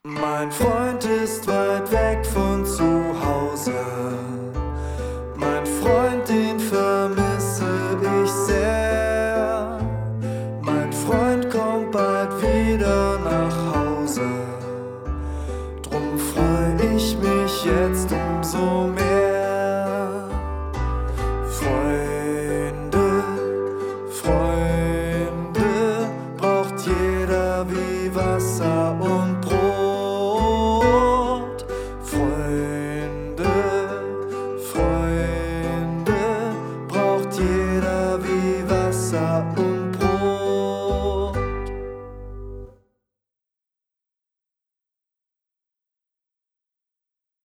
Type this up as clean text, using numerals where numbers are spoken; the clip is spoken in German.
Mein Freund ist weit weg von zu Hause. Mein Freund, den vermisse ich sehr. Mein Freund kommt bald wieder nach Hause. Drum freu ich mich jetzt umso